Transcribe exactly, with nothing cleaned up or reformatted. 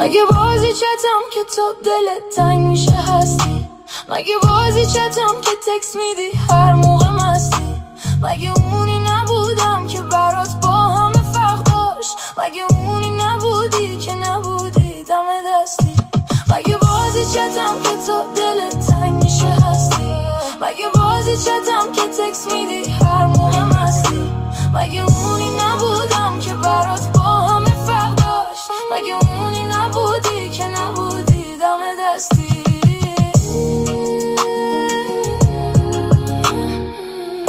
مگه بازی چتم که تو دلت تنگ میشه هستی؟ مگه بازی چتم که تکس میدی هر موقع مستی؟ مگه اونی نبودم که برات با همه فرق داشت؟ مگه اونی نبودی که نبودی دم دستی؟ مگه بازی چتم که تو دلت تنگ میشه هستی؟ مگه بازی چتم که تکس میدی هر موقع مستی؟ مگه اونی نبودم که برات